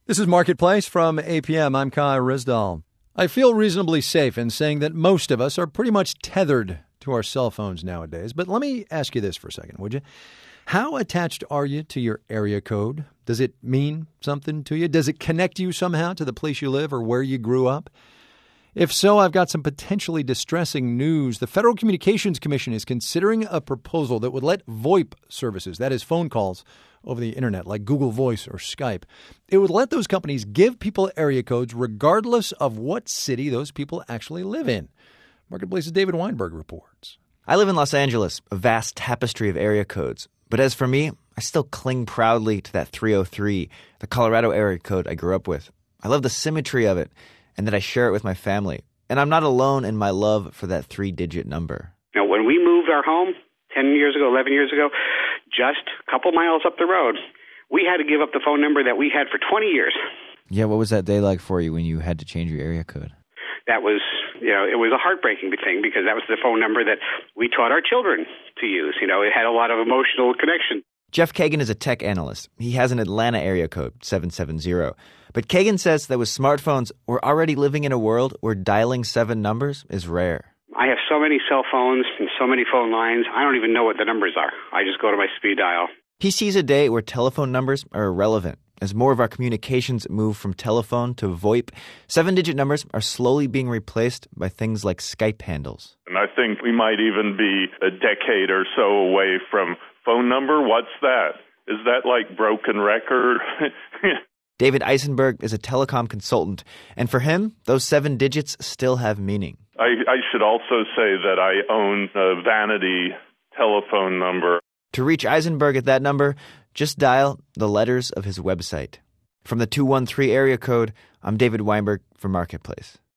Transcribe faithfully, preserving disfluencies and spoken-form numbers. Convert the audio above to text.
This is Marketplace from A P M. I'm Kai Rizdal. I feel reasonably safe in saying that most of us are pretty much tethered to our cell phones nowadays. But let me ask you this for a second, would you? How attached are you to your area code? Does it mean something to you? Does it connect you somehow to the place you live or where you grew up? If so, I've got some potentially distressing news. The Federal Communications Commission is considering a proposal that would let VoIP services, that is phone calls over the internet like Google Voice or Skype, it would let those companies give people area codes regardless of what city those people actually live in. Marketplace's David Weinberg reports. I live in Los Angeles, a vast tapestry of area codes. But as for me, I still cling proudly to that three oh three, the Colorado area code I grew up with. I love the symmetry of it and that I share it with my family. And I'm not alone in my love for that three-digit number. Now, when we moved our home ten years ago, eleven years ago, just a couple miles up the road, we had to give up the phone number that we had for twenty years. Yeah, what was that day like for you when you had to change your area code? That was, you know, it was a heartbreaking thing because that was the phone number that we taught our children to use. You know, it had a lot of emotional connection. Jeff Kagan is a tech analyst. He has an Atlanta area code, seven seven zero. But Kagan says that with smartphones, we're already living in a world where dialing seven numbers is rare. I have so many cell phones and so many phone lines, I don't even know what the numbers are. I just go to my speed dial. He sees a day where telephone numbers are irrelevant. As more of our communications move from telephone to VoIP, seven-digit numbers are slowly being replaced by things like Skype handles. And I think we might even be a decade or so away from phone number. What's that? Is that like broken record? David Eisenberg is a telecom consultant, and for him, those seven digits still have meaning. I, I should also say that I own a vanity telephone number. To reach Eisenberg at that number, just dial the letters of his website. From the two one three area code, I'm David Weinberg for Marketplace.